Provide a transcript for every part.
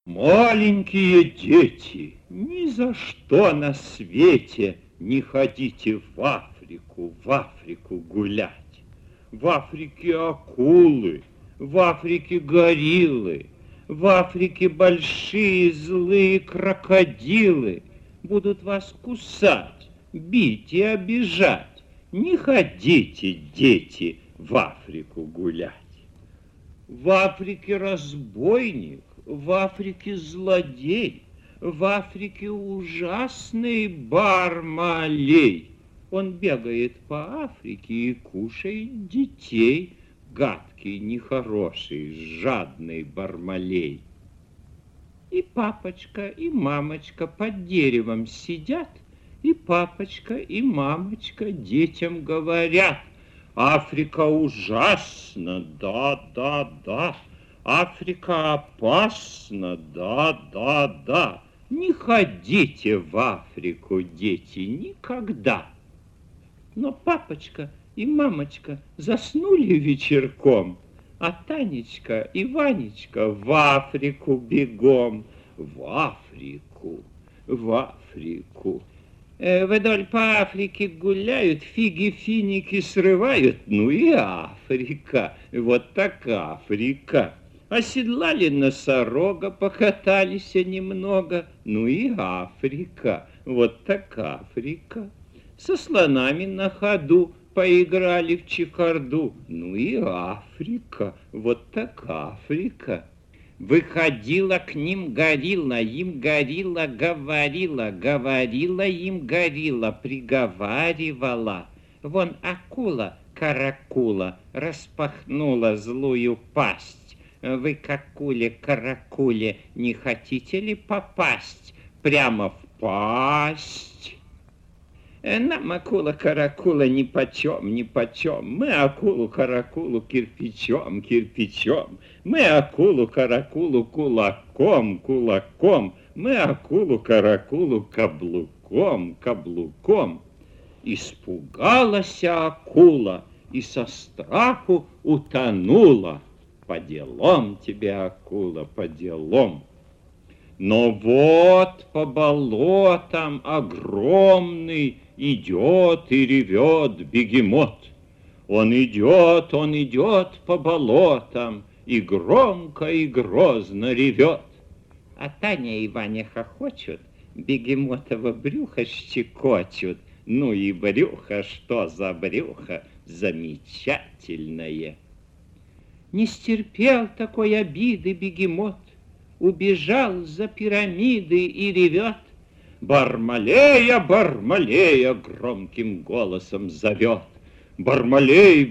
Маленькие дети, ни за что на свете не ходите в Африку гулять. В Африке акулы, в Африке гориллы, в Африке большие злые крокодилы будут вас кусать, бить и обижать. Не ходите, дети, в Африку гулять. В Африке разбойник, в Африке злодей, в Африке ужасный Бармалей. Он бегает по Африке и кушает детей, гадкий, нехороший, жадный Бармалей. И папочка, и мамочка под деревом сидят, и папочка, и мамочка детям говорят: Африка ужасна, да. Африка опасна, да. Не ходите в Африку, дети, никогда. Но папочка и мамочка заснули вечерком, а Танечка и Ванечка в Африку бегом. В Африку. Вдоль по Африке гуляют, фиги-финики срывают. Ну и Африка, вот так Африка. Оседлали носорога, покатались немного. Ну и Африка, вот так Африка. Со слонами на ходу поиграли в чехарду. Ну и Африка, вот так Африка. Выходила к ним горилла, им горилла говорила им горилла, приговаривала. Вон акула, каракула, распахнула злую пасть. Вы к акуле, каракуле, не хотите ли попасть прямо в пасть? Нам акула-каракула нипочем. Мы акулу-каракулу кирпичом. Мы акулу-каракулу кулаком. Мы акулу-каракулу каблуком. Испугалась акула и со страху утонула. По делам тебе, акула, по делам. Но вот по болотам огромный идет и ревет бегемот. Он идет по болотам и громко и грозно ревет. А Таня и Ваня хохочут, бегемотово брюхо щекочут. Ну и брюхо, что за брюхо, замечательное. Не стерпел такой обиды бегемот, убежал за пирамиды и ревет. Бармалея громким голосом зовет. Бармалей,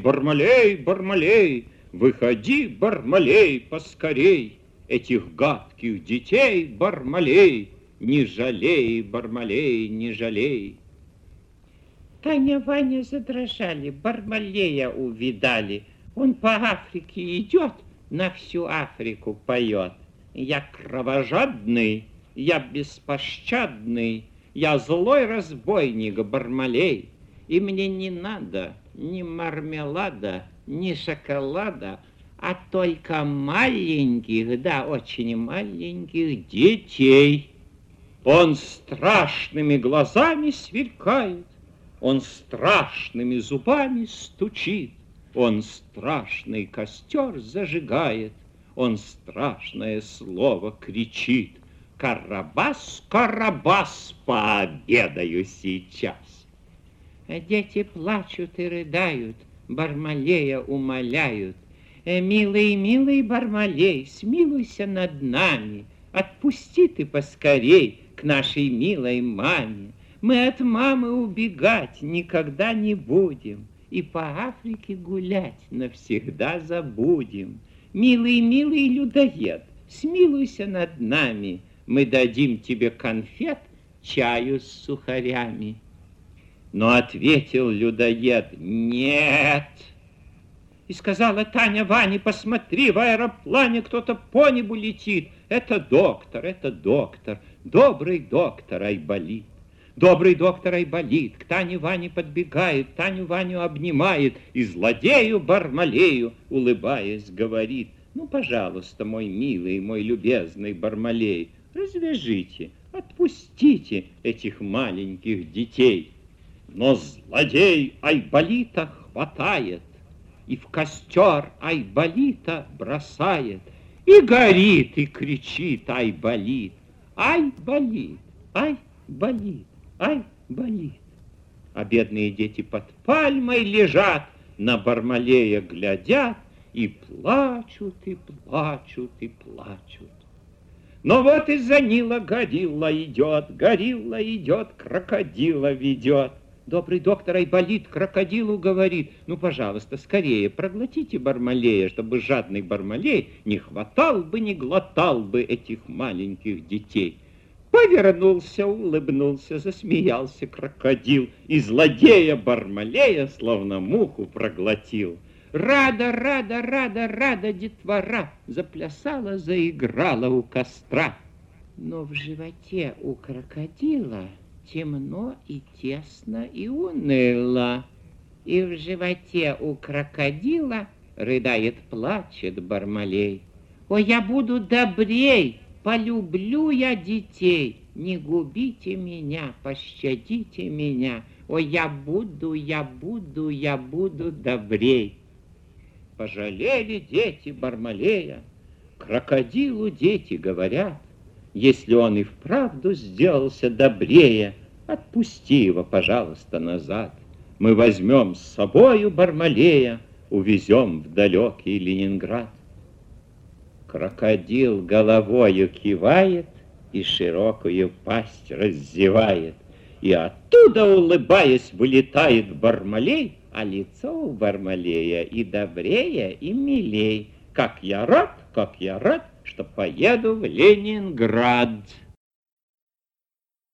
выходи, Бармалей, поскорей. Этих гадких детей, Бармалей, не жалей, Бармалей, не жалей. Таня, Ваня задрожали, Бармалея увидали. Он по Африке идет, на всю Африку поет. Я кровожадный, я беспощадный, я злой разбойник Бармалей. И мне не надо ни мармелада, ни шоколада, а только маленьких, да, очень маленьких детей. Он страшными глазами сверкает, он страшными зубами стучит, он страшный костер зажигает, он страшное слово кричит. Карабас, Карабас, пообедаю сейчас. Дети плачут и рыдают, Бармалея умоляют. Милый Бармалей, смилуйся над нами, отпусти ты поскорей к нашей милой маме. Мы от мамы убегать никогда не будем и по Африке гулять навсегда забудем. Милый людоед, смилуйся над нами, мы дадим тебе конфет, чаю с сухарями. Но ответил людоед: нет. И сказала Таня Ване: посмотри, в аэроплане кто-то по небу летит. Это доктор, добрый доктор Айболит. Добрый доктор Айболит к Тане Ване подбегает, Таню Ваню обнимает и злодею Бармалею, улыбаясь, говорит: Ну, пожалуйста, мой милый, мой любезный Бармалей, развяжите, отпустите этих маленьких детей. Но злодей Айболита хватает и в костер Айболита бросает. И горит, и кричит Айболит. Ай, болит, ай, болит, ай, болит. А бедные дети под пальмой лежат, на Бармалея глядят и плачут, и плачут, и плачут. Но вот из-за Нила горилла идет, крокодила ведет. Добрый доктор Айболит крокодилу говорит: ну, пожалуйста, скорее проглотите Бармалея, чтобы жадный Бармалей не хватал бы, не глотал бы этих маленьких детей. Повернулся, улыбнулся, засмеялся крокодил, и злодея Бармалея словно муху проглотил. Рада, рада, рада, рада детвора заплясала, заиграла у костра. Но в животе у крокодила темно и тесно и уныло. И в животе у крокодила рыдает, плачет Бармалей. Ой, я буду добрей, полюблю я детей, не губите меня, пощадите меня. Ой, я буду добрей. Пожалели дети Бармалея, крокодилу дети говорят: если он и вправду сделался добрее, отпусти его, пожалуйста, назад. Мы возьмем с собою Бармалея, увезем в далекий Ленинград. Крокодил головою кивает и широкую пасть раззевает, и оттуда, улыбаясь, вылетает Бармалей, а лицо у Бармалея и добрее, и милей. Как я рад, что поеду в Ленинград.